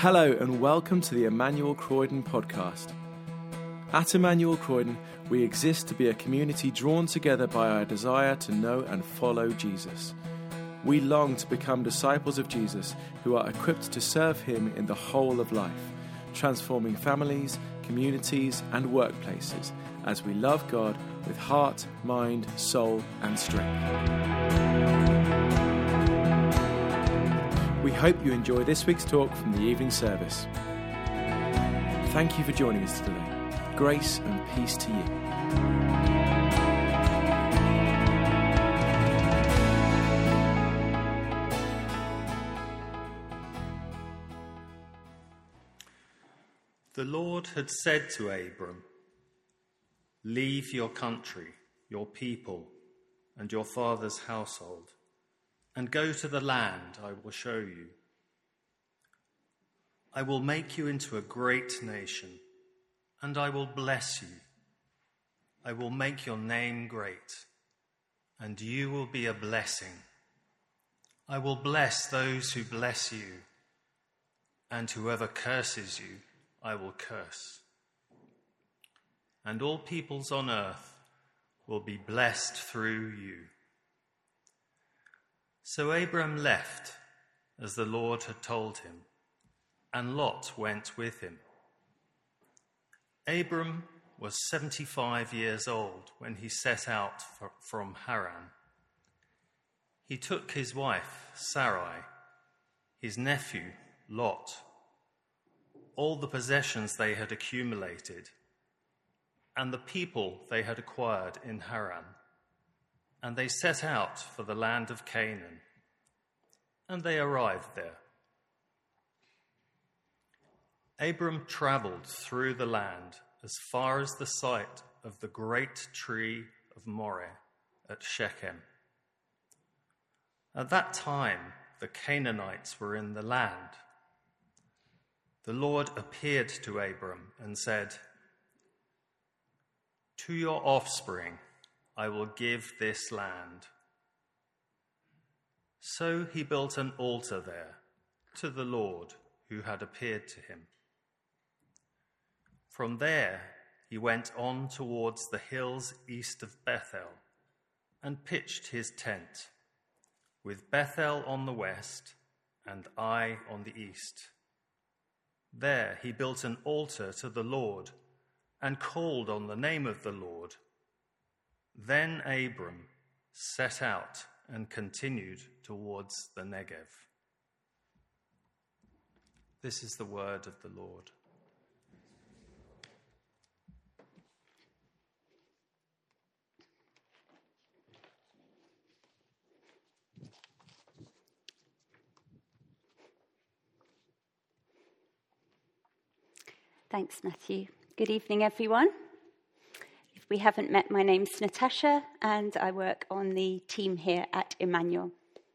Hello and welcome to the Emmanuel Croydon podcast. At Emmanuel Croydon, we exist to be a community drawn together by our desire to know and follow Jesus. We long to become disciples of Jesus who are equipped to serve him in the whole of life, transforming families, communities and workplaces as we love God with heart, mind, soul and strength. We hope you enjoy this week's talk from the evening service. Thank you for joining us today. Grace and peace to you. The Lord had said to Abram, "Leave your country, your people, and your father's household, and go to the land I will show you. I will make you into a great nation, and I will bless you. I will make your name great, and you will be a blessing. I will bless those who bless you, and whoever curses you, I will curse. And all peoples on earth will be blessed through you." So Abram left, as the Lord had told him, and Lot went with him. Abram was 75 years old when he set out from Haran. He took his wife, Sarai, his nephew, Lot, all the possessions they had accumulated, and the people they had acquired in Haran, and they set out for the land of Canaan, and they arrived there. Abram travelled through the land as far as the site of the great tree of Moreh at Shechem. At that time, the Canaanites were in the land. The Lord appeared to Abram and said, "To your offspring I will give this land." So he built an altar there to the Lord who had appeared to him. From there he went on towards the hills east of Bethel and pitched his tent, with Bethel on the west and Ai on the east. There he built an altar to the Lord and called on the name of the Lord. Then Abram set out and continued towards the Negev. This is the word of the Lord. Thanks, Matthew. Good evening, everyone. If we haven't met, my name's Natasha, and I work on the team here at Emmanuel.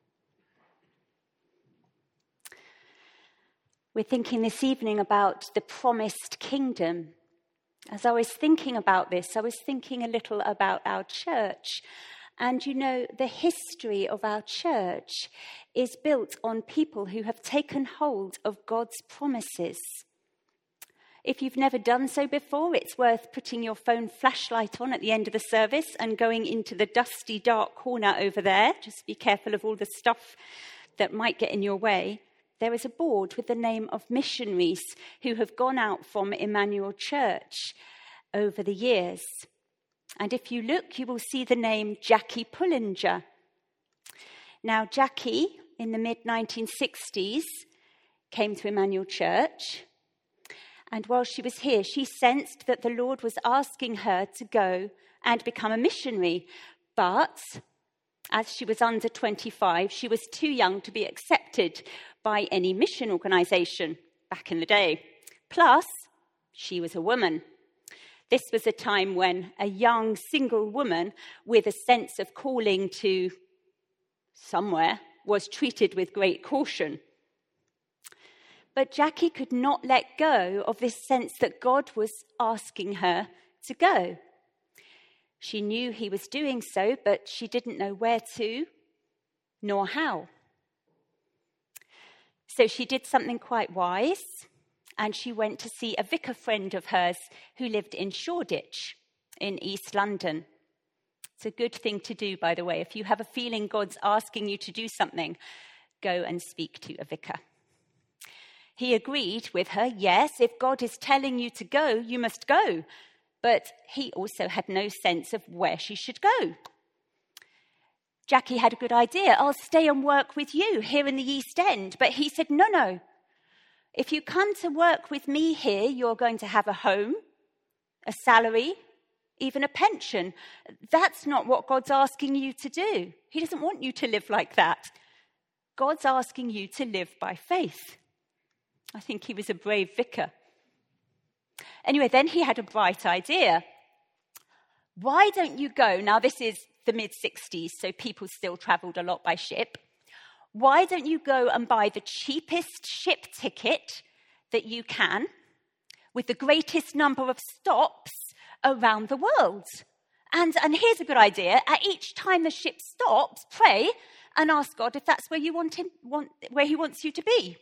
We're thinking this evening about the promised kingdom. As I was thinking about this, I was thinking a little about our church. And you know, the history of our church is built on people who have taken hold of God's promises. If you've never done so before, it's worth putting your phone flashlight on at the end of the service and going into the dusty, dark corner over there. Just be careful of all the stuff that might get in your way. There is a board with the name of missionaries who have gone out from Emmanuel Church over the years. And if you look, you will see the name Jackie Pullinger. Now, Jackie, in the mid-1960s, came to Emmanuel Church. And while she was here, she sensed that the Lord was asking her to go and become a missionary. But as she was under 25, she was too young to be accepted by any mission organisation back in the day. Plus, she was a woman. This was a time when a young single woman with a sense of calling to somewhere was treated with great caution. But Jackie could not let go of this sense that God was asking her to go. She knew he was doing so, but she didn't know where to, nor how. So she did something quite wise, and she went to see a vicar friend of hers who lived in Shoreditch in East London. It's a good thing to do, by the way. If you have a feeling God's asking you to do something, go and speak to a vicar. He agreed with her, yes, if God is telling you to go, you must go. But he also had no sense of where she should go. Jackie had a good idea. I'll stay and work with you here in the East End. But he said, no. If you come to work with me here, you're going to have a home, a salary, even a pension. That's not what God's asking you to do. He doesn't want you to live like that. God's asking you to live by faith. I think he was a brave vicar. Anyway, then he had a bright idea. Why don't you go? Now, this is the mid-60s, so people still travelled a lot by ship. Why don't you go and buy the cheapest ship ticket that you can with the greatest number of stops around the world? And here's a good idea. At each time the ship stops, pray and ask God if that's where you where he wants you to be.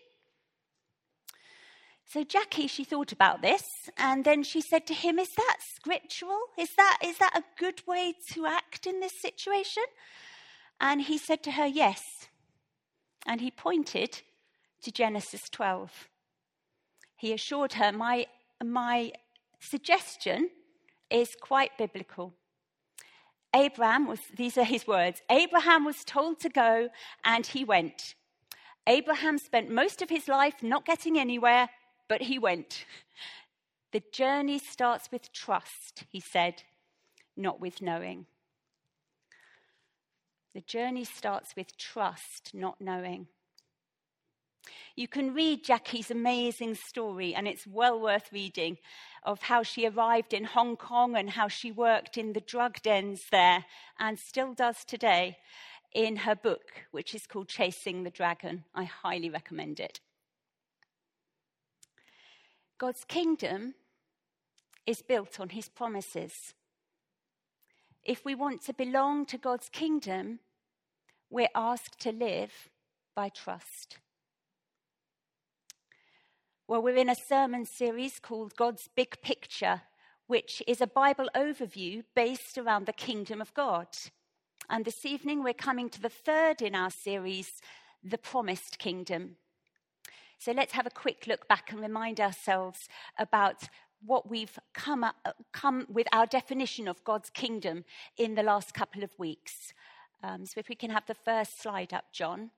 So Jackie, she thought about this, and then she said to him, is that scriptural? Is that a good way to act in this situation? And he said to her, yes. And he pointed to Genesis 12. He assured her, my suggestion is quite biblical. These are his words, Abraham was told to go, and he went. Abraham spent most of his life not getting anywhere, but he went. The journey starts with trust, he said, not with knowing. The journey starts with trust, not knowing. You can read Jackie's amazing story, and it's well worth reading, of how she arrived in Hong Kong and how she worked in the drug dens there and still does today in her book, which is called Chasing the Dragon. I highly recommend it. God's kingdom is built on his promises. If we want to belong to God's kingdom, we're asked to live by trust. Well, we're in a sermon series called God's Big Picture, which is a Bible overview based around the kingdom of God. And this evening we're coming to the third in our series, The Promised Kingdom. So let's have a quick look back and remind ourselves about what we've come with our definition of God's kingdom in the last couple of weeks. So if we can have the first slide up, John.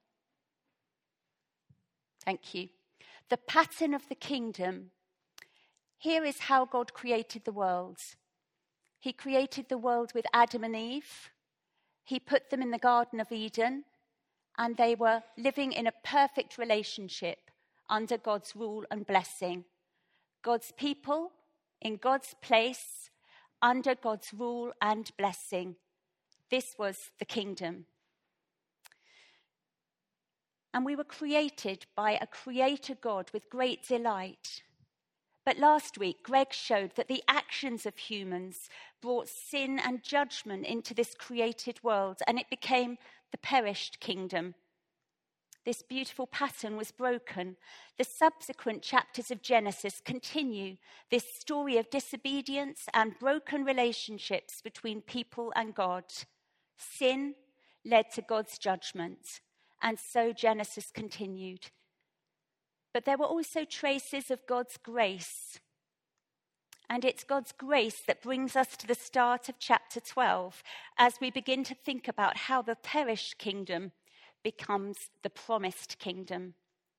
Thank you. The pattern of the kingdom. Here is how God created the world. He created the world with Adam and Eve. He put them in the Garden of Eden, and they were living in a perfect relationship under God's rule and blessing. God's people in God's place, under God's rule and blessing. This was the kingdom. And we were created by a creator God with great delight. But last week, Greg showed that the actions of humans brought sin and judgment into this created world, and it became the perished kingdom. This beautiful pattern was broken. The subsequent chapters of Genesis continue this story of disobedience and broken relationships between people and God. Sin led to God's judgment, and so Genesis continued. But there were also traces of God's grace. And it's God's grace that brings us to the start of chapter 12 as we begin to think about how the perished kingdom becomes the promised kingdom.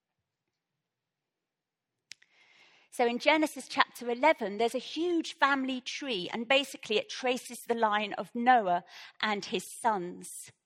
So in Genesis chapter 11, there's a huge family tree, and basically it traces the line of Noah and his sons.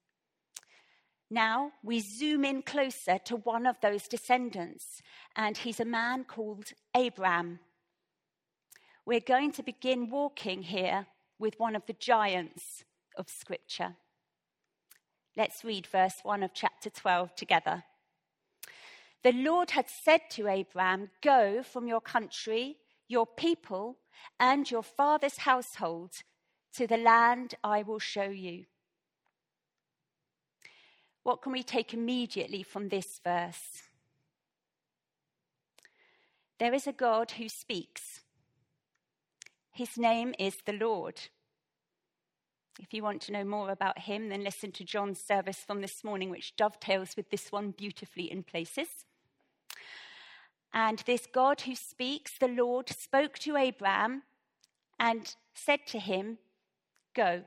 Now we zoom in closer to one of those descendants, and he's a man called Abraham. We're going to begin walking here with one of the giants of Scripture. Let's read verse 1 of chapter 12 together. The Lord had said to Abraham, "Go from your country, your people, and your father's household to the land I will show you." What can we take immediately from this verse? There is a God who speaks. His name is the Lord. If you want to know more about him, then listen to John's service from this morning, which dovetails with this one beautifully in places. And this God who speaks, the Lord, spoke to Abraham and said to him, "Go."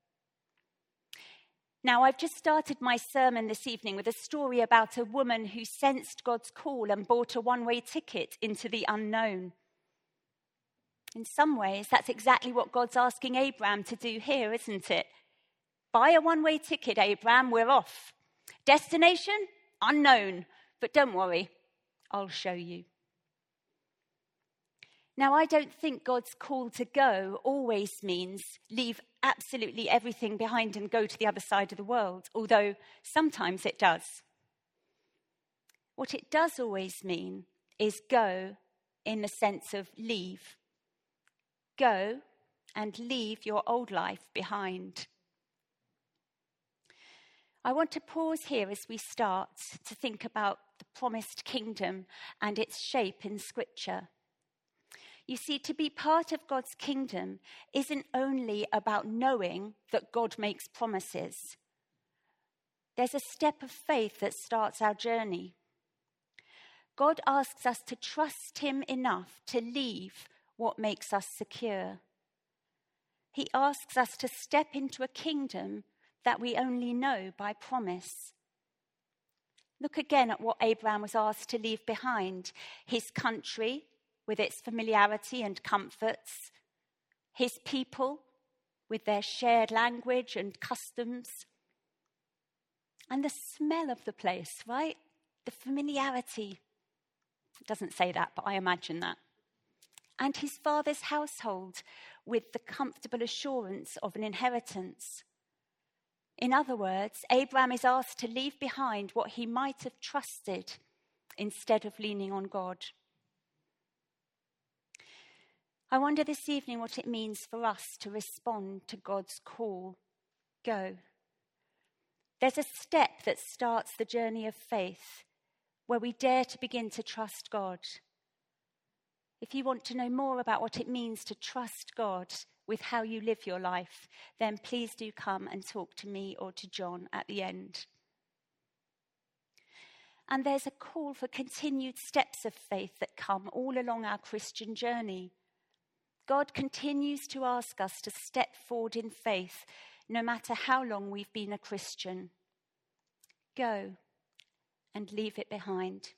Now, I've just started my sermon this evening with a story about a woman who sensed God's call and bought a one-way ticket into the unknown. In some ways, that's exactly what God's asking Abraham to do here, isn't it? Buy a one-way ticket, Abraham, we're off. Destination? Unknown. But don't worry, I'll show you. Now, I don't think God's call to go always means leave absolutely everything behind and go to the other side of the world, although sometimes it does. What it does always mean is go in the sense of leave. Go and leave your old life behind. I want to pause here as we start to think about the promised kingdom and its shape in Scripture. You see, to be part of God's kingdom isn't only about knowing that God makes promises. There's a step of faith that starts our journey. God asks us to trust him enough to leave what makes us secure. He asks us to step into a kingdom that we only know by promise. Look again at what Abraham was asked to leave behind: his country, with its familiarity and comforts, his people, with their shared language and customs, and the smell of the place, right? The familiarity. It doesn't say that, but I imagine that. And his father's household, with the comfortable assurance of an inheritance. In other words, Abraham is asked to leave behind what he might have trusted instead of leaning on God. I wonder this evening what it means for us to respond to God's call. Go. There's a step that starts the journey of faith where we dare to begin to trust God. If you want to know more about what it means to trust God with how you live your life, then please do come and talk to me or to John at the end. And there's a call for continued steps of faith that come all along our Christian journey. God continues to ask us to step forward in faith, no matter how long we've been a Christian. Go and leave it behind.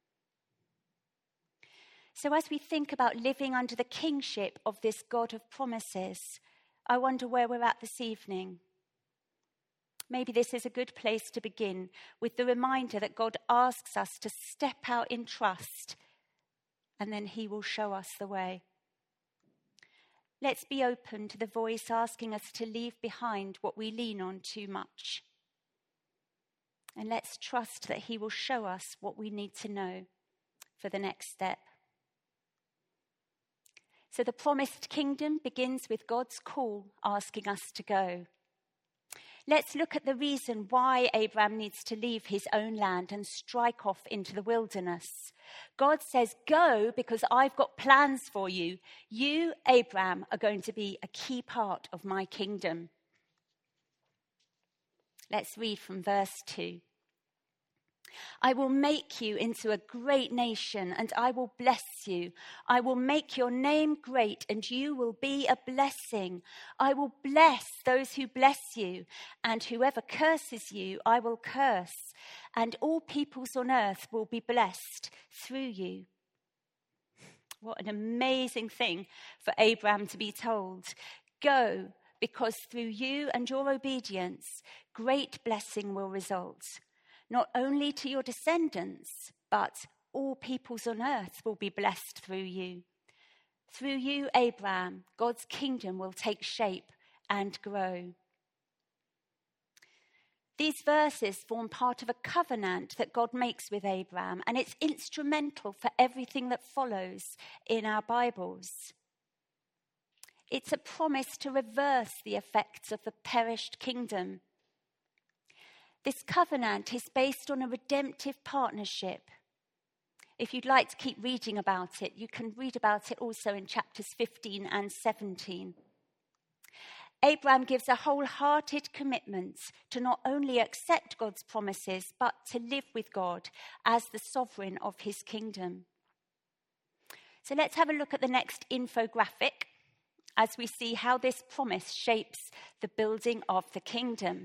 So as we think about living under the kingship of this God of promises, I wonder where we're at this evening. Maybe this is a good place to begin with the reminder that God asks us to step out in trust, and then he will show us the way. Let's be open to the voice asking us to leave behind what we lean on too much. And let's trust that he will show us what we need to know for the next step. So the promised kingdom begins with God's call asking us to go. Let's look at the reason why Abraham needs to leave his own land and strike off into the wilderness. God says, go because I've got plans for you. You, Abraham, are going to be a key part of my kingdom. Let's read from verse 2. I will make you into a great nation, and I will bless you. I will make your name great, and you will be a blessing. I will bless those who bless you, and whoever curses you, I will curse. And all peoples on earth will be blessed through you. What an amazing thing for Abraham to be told. Go, because through you and your obedience, great blessing will result. Not only to your descendants, but all peoples on earth will be blessed through you. Through you, Abraham, God's kingdom will take shape and grow. These verses form part of a covenant that God makes with Abraham, and it's instrumental for everything that follows in our Bibles. It's a promise to reverse the effects of the perished kingdom. This covenant is based on a redemptive partnership. If you'd like to keep reading about it, you can read about it also in chapters 15 and 17. Abraham gives a wholehearted commitment to not only accept God's promises, but to live with God as the sovereign of his kingdom. So let's have a look at the next infographic as we see how this promise shapes the building of the kingdom.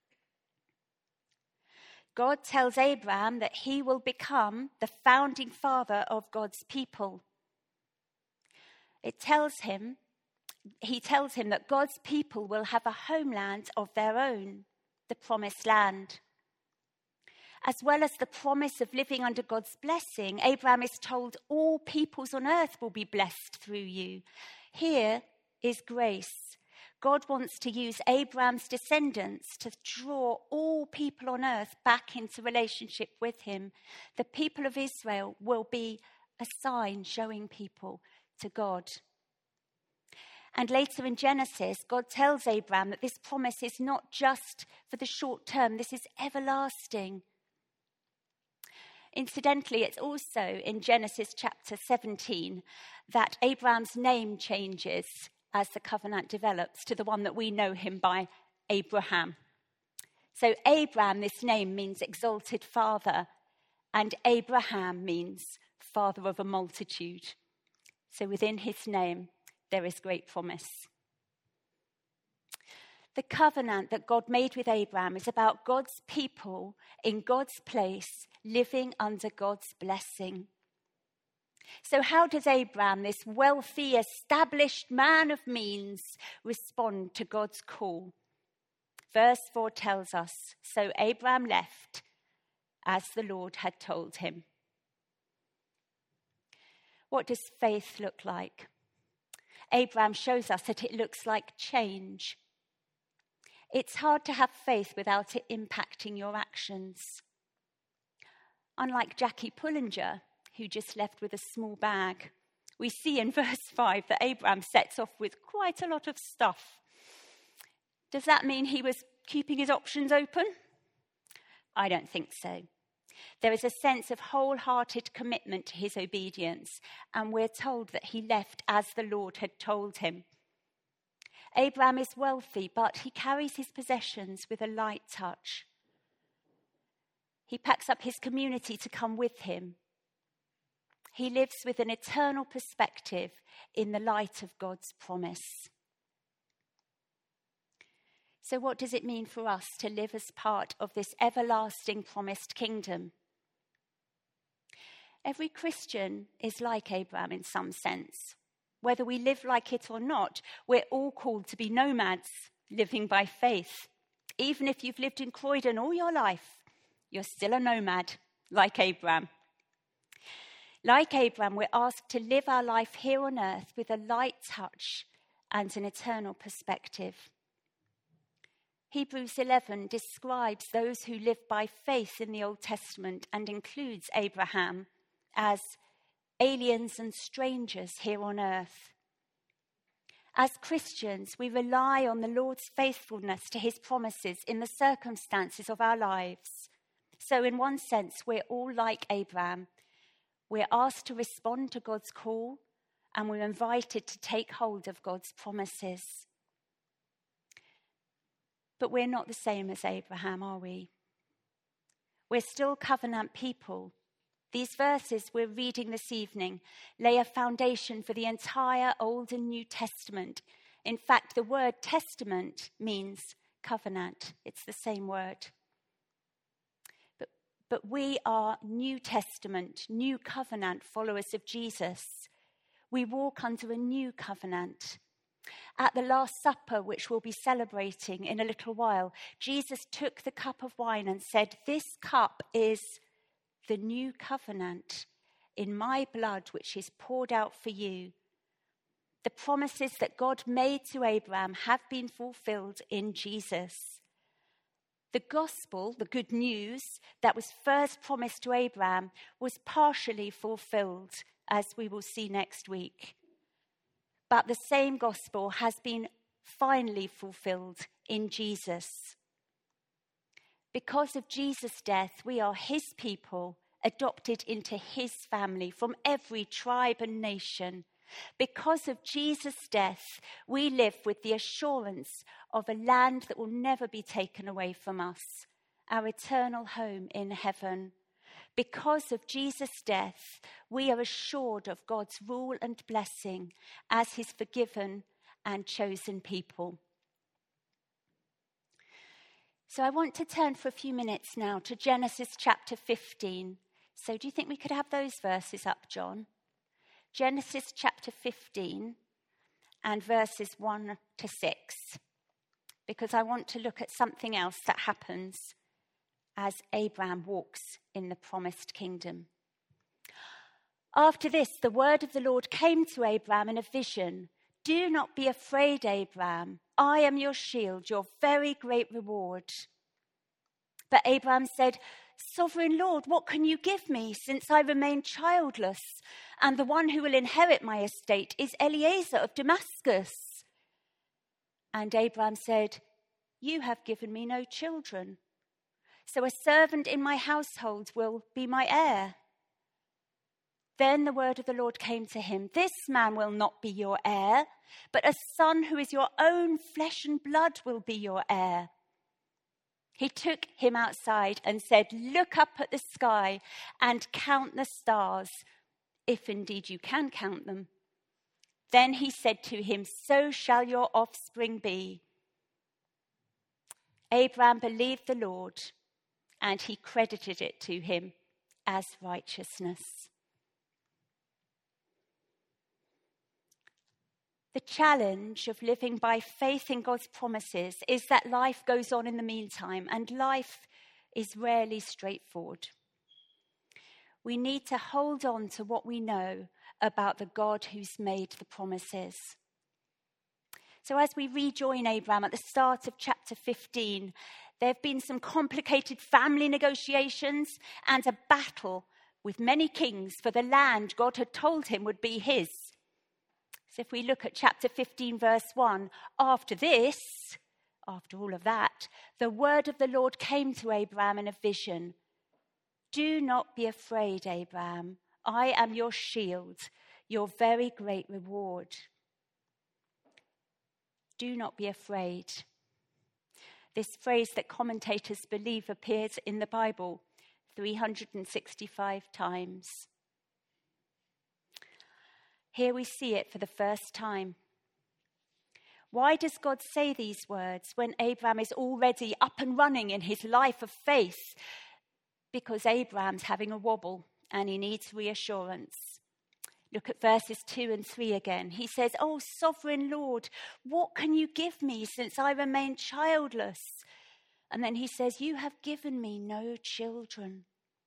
God tells Abraham that he will become the founding father of God's people. He tells him that God's people will have a homeland of their own, the promised land. As well as the promise of living under God's blessing, Abraham is told all peoples on earth will be blessed through you. Here is grace. God wants to use Abraham's descendants to draw all people on earth back into relationship with him. The people of Israel will be a sign showing people to God. And later in Genesis, God tells Abraham that this promise is not just for the short term, this is everlasting. Incidentally, it's also in Genesis chapter 17 that Abraham's name changes as the covenant develops to the one that we know him by, Abraham. So Abraham, this name means exalted father, and Abraham means father of a multitude. So within his name, there is great promise. The covenant that God made with Abraham is about God's people in God's place, living under God's blessing. So how does Abraham, this wealthy, established man of means, respond to God's call? Verse 4 tells us, so Abraham left as the Lord had told him. What does faith look like? Abraham shows us that it looks like change. It's hard to have faith without it impacting your actions. Unlike Jackie Pullinger, who just left with a small bag, we see in verse 5 that Abraham sets off with quite a lot of stuff. Does that mean he was keeping his options open? I don't think so. There is a sense of wholehearted commitment to his obedience, and we're told that he left as the Lord had told him. Abraham is wealthy, but he carries his possessions with a light touch. He packs up his community to come with him. He lives with an eternal perspective in the light of God's promise. So what does it mean for us to live as part of this everlasting promised kingdom? Every Christian is like Abraham in some sense. Whether we live like it or not, we're all called to be nomads, living by faith. Even if you've lived in Croydon all your life, you're still a nomad, like Abraham. Like Abraham, we're asked to live our life here on earth with a light touch and an eternal perspective. Hebrews 11 describes those who live by faith in the Old Testament and includes Abraham as aliens and strangers here on earth. As Christians, we rely on the Lord's faithfulness to his promises in the circumstances of our lives. So in one sense, we're all like Abraham. We're asked to respond to God's call, and we're invited to take hold of God's promises. But we're not the same as Abraham, are we? We're still covenant people. These verses we're reading this evening lay a foundation for the entire Old and New Testament. In fact, the word testament means covenant. It's the same word. But we are New Testament, New Covenant followers of Jesus. We walk under a new covenant. At the Last Supper, which we'll be celebrating in a little while, Jesus took the cup of wine and said, "This cup is the new covenant in my blood, which is poured out for you." The promises that God made to Abraham have been fulfilled in Jesus. The gospel, the good news that was first promised to Abraham, was partially fulfilled, as we will see next week. But the same gospel has been finally fulfilled in Jesus. Because of Jesus' death, we are his people adopted into his family from every tribe and nation. Because of Jesus' death, we live with the assurance of a land that will never be taken away from us, our eternal home in heaven. Because of Jesus' death, we are assured of God's rule and blessing as his forgiven and chosen people. So I want to turn for a few minutes now to Genesis chapter 15. So do you think we could have those verses up, John? Genesis chapter 15 and verses 1 to 6. Because I want to look at something else that happens as Abraham walks in the promised kingdom. After this, the word of the Lord came to Abraham in a vision. Do not be afraid, Abraham. I am your shield, your very great reward. But Abraham said, Sovereign Lord, what can you give me since I remain childless? And the one who will inherit my estate is Eliezer of Damascus. And Abraham said, You have given me no children, so a servant in my household will be my heir. Then the word of the Lord came to him, This man will not be your heir, but a son who is your own flesh and blood will be your heir. He took him outside and said, Look up at the sky and count the stars, if indeed you can count them. Then he said to him, So shall your offspring be. Abraham believed the Lord, and he credited it to him as righteousness. The challenge of living by faith in God's promises is that life goes on in the meantime, and life is rarely straightforward. We need to hold on to what we know about the God who's made the promises. So as we rejoin Abraham at the start of chapter 15, there have been some complicated family negotiations and a battle with many kings for the land God had told him would be his. So if we look at chapter 15, verse 1, after all of that, the word of the Lord came to Abraham in a vision. Do not be afraid, Abraham. I am your shield, your very great reward. Do not be afraid. This phrase that commentators believe appears in the Bible 365 times. Here we see it for the first time. Why does God say these words when Abraham is already up and running in his life of faith? Because Abraham's having a wobble and he needs reassurance. Look at verses 2 and 3 again. He says, Oh, sovereign Lord, what can you give me since I remain childless? And then he says, You have given me no children.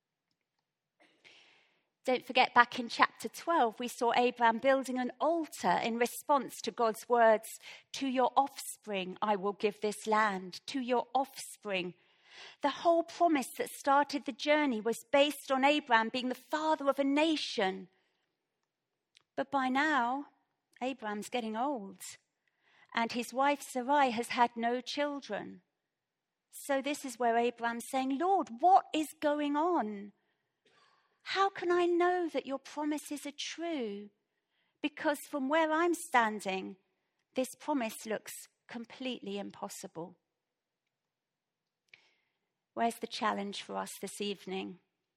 Don't forget, back in chapter 12, we saw Abraham building an altar in response to God's words, To your offspring I will give this land, to your offspring. The whole promise that started the journey was based on Abraham being the father of a nation. But by now, Abraham's getting old, and his wife Sarai has had no children. So this is where Abraham's saying, Lord, what is going on? How can I know that your promises are true? Because from where I'm standing, this promise looks completely impossible. Where's the challenge for us this evening?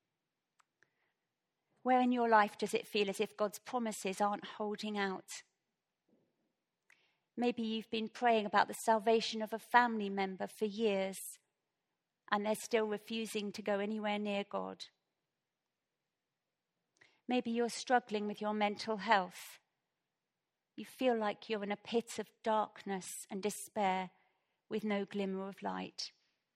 Where in your life does it feel as if God's promises aren't holding out? Maybe you've been praying about the salvation of a family member for years, and they're still refusing to go anywhere near God. Maybe you're struggling with your mental health. You feel like you're in a pit of darkness and despair with no glimmer of light.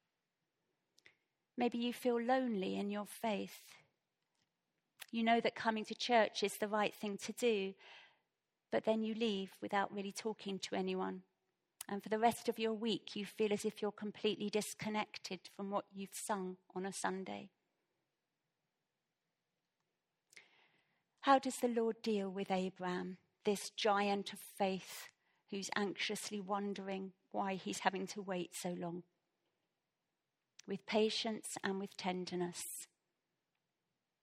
Maybe you feel lonely in your faith. You know that coming to church is the right thing to do, but then you leave without really talking to anyone. And for the rest of your week, you feel as if you're completely disconnected from what you've sung on a Sunday. How does the Lord deal with Abraham, this giant of faith who's anxiously wondering why he's having to wait so long? With patience and with tenderness.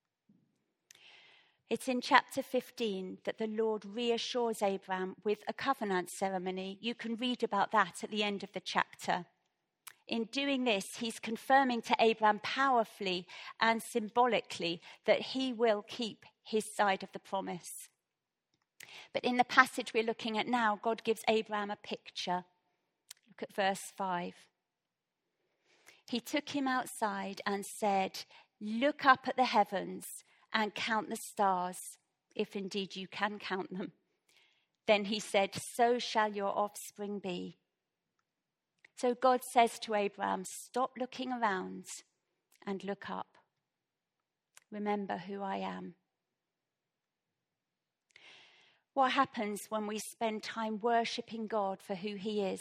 It's in chapter 15 that the Lord reassures Abraham with a covenant ceremony. You can read about that at the end of the chapter. In doing this, he's confirming to Abraham powerfully and symbolically that he will keep his side of the promise. But in the passage we're looking at now, God gives Abraham a picture. Look at verse 5. He took him outside and said, "Look up at the heavens and count the stars, if indeed you can count them." Then he said, "So shall your offspring be." So God says to Abraham, stop looking around and look up. Remember who I am. What happens when we spend time worshipping God for who he is?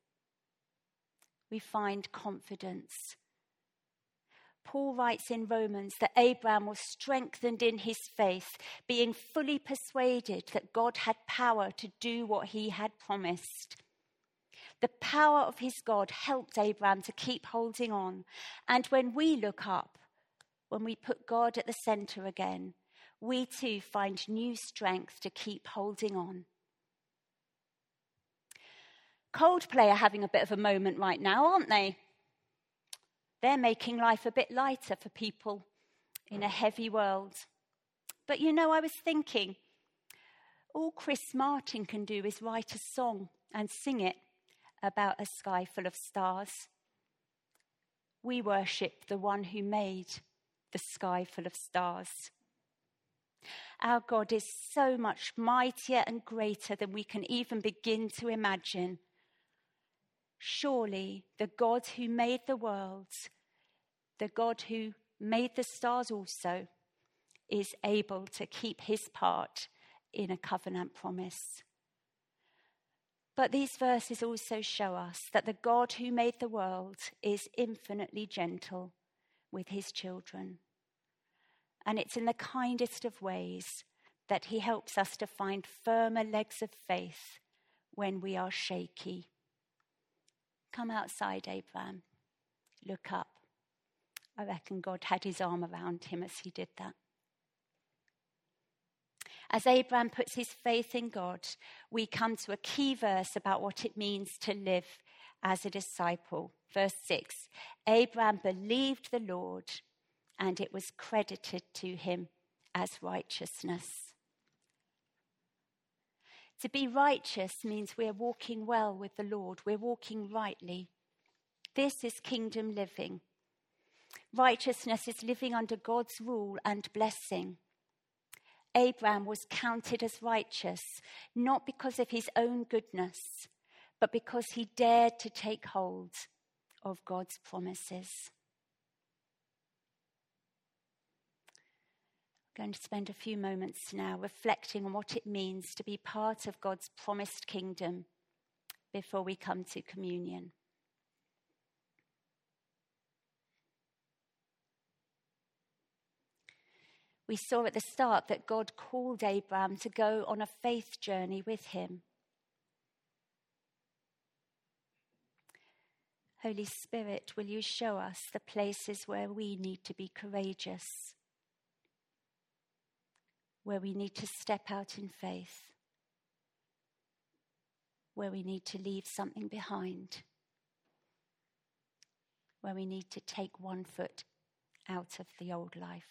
We find confidence. Paul writes in Romans that Abraham was strengthened in his faith, being fully persuaded that God had power to do what he had promised. The power of his God helped Abraham to keep holding on. And when we look up, when we put God at the center again, we too find new strength to keep holding on. Coldplay are having a bit of a moment right now, aren't they? They're making life a bit lighter for people in a heavy world. But you know, I was thinking, all Chris Martin can do is write a song and sing it about a sky full of stars. We worship the one who made the sky full of stars. Our God is so much mightier and greater than we can even begin to imagine. Surely the God who made the world, the God who made the stars also, is able to keep his part in a covenant promise. But these verses also show us that the God who made the world is infinitely gentle with his children. And it's in the kindest of ways that he helps us to find firmer legs of faith when we are shaky. Come outside, Abraham. Look up. I reckon God had his arm around him as he did that. As Abraham puts his faith in God, we come to a key verse about what it means to live as a disciple. Verse 6, Abraham believed the Lord, and it was credited to him as righteousness. To be righteous means we're walking well with the Lord. We're walking rightly. This is kingdom living. Righteousness is living under God's rule and blessing. Abraham was counted as righteous, not because of his own goodness, but because he dared to take hold of God's promises. I'm going to spend a few moments now reflecting on what it means to be part of God's promised kingdom before we come to communion. We saw at the start that God called Abraham to go on a faith journey with him. Holy Spirit, will you show us the places where we need to be courageous, where we need to step out in faith, where we need to leave something behind, where we need to take one foot out of the old life.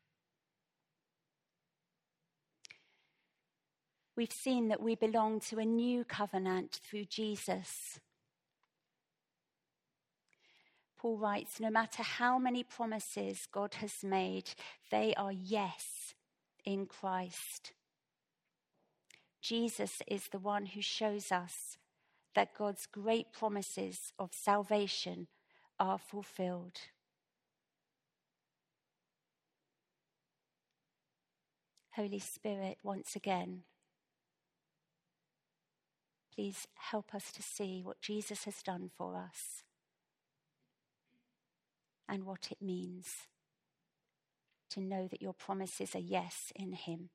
We've seen that we belong to a new covenant through Jesus. Paul writes, no matter how many promises God has made, they are yes in Christ. Jesus is the one who shows us that God's great promises of salvation are fulfilled. Holy Spirit, once again, please help us to see what Jesus has done for us and what it means to know that your promises are yes in him.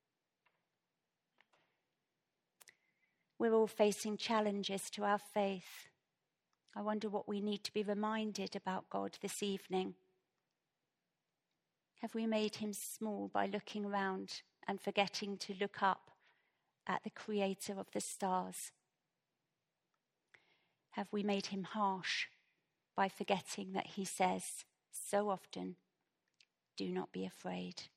We're all facing challenges to our faith. I wonder what we need to be reminded about God this evening. Have we made him small by looking around and forgetting to look up at the creator of the stars? Have we made him harsh by forgetting that he says so often, "Do not be afraid"?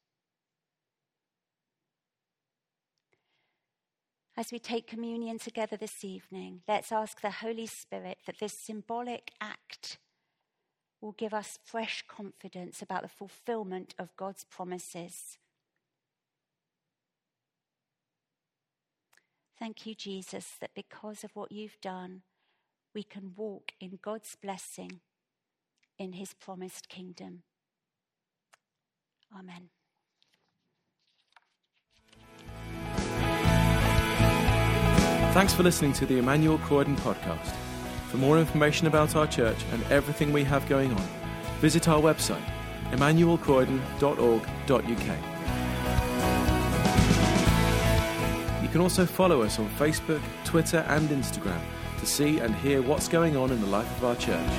As we take communion together this evening, let's ask the Holy Spirit that this symbolic act will give us fresh confidence about the fulfillment of God's promises. Thank you, Jesus, that because of what you've done, we can walk in God's blessing in his promised kingdom. Amen. Thanks for listening to the Emmanuel Croydon podcast. For more information about our church and everything we have going on, visit our website, emmanuelcroydon.org.uk. You can also follow us on Facebook, Twitter and Instagram to see and hear what's going on in the life of our church.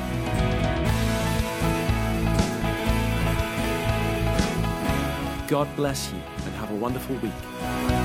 God bless you and have a wonderful week.